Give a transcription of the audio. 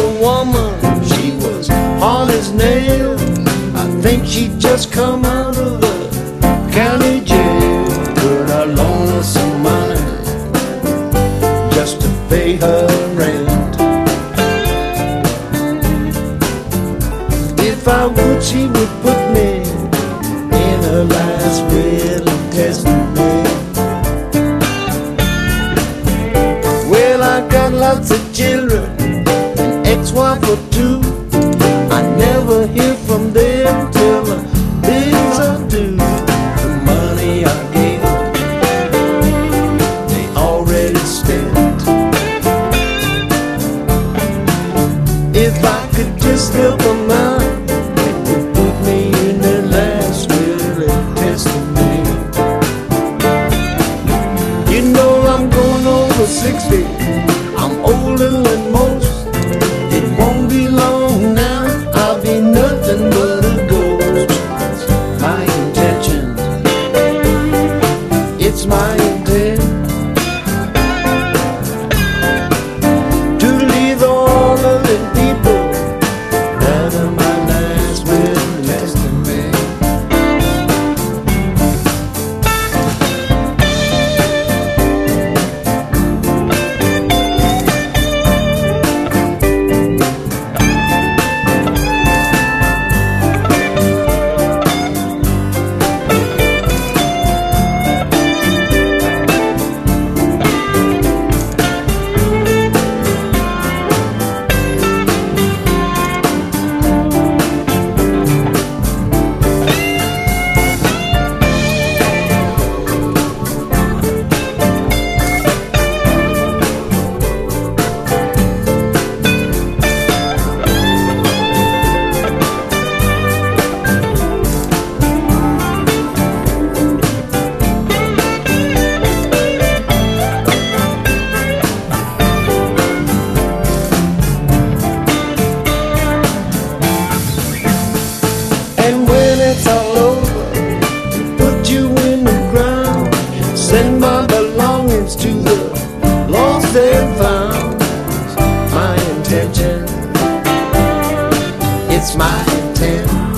woman, she was hard as nails. I think she'd just come out of the county jail. But I loaned her some money just to pay her rent. If I would, she would put me in her last will and testament. Well, I got lots of children, an ex-wife or two. I never hear from them till the bills are due. The money I gave them, they already spent. If I could just help them out, it would put me in their last will and testament. You know I'm going over 60, I'm older than most. It won't be long now, I'll be nothing but a ghost. My intention, it's my intent to leave all of the people out of my last will and testament. And when it's all over, put you in the ground, send my belongings to the lost and found. My intention, it's my intent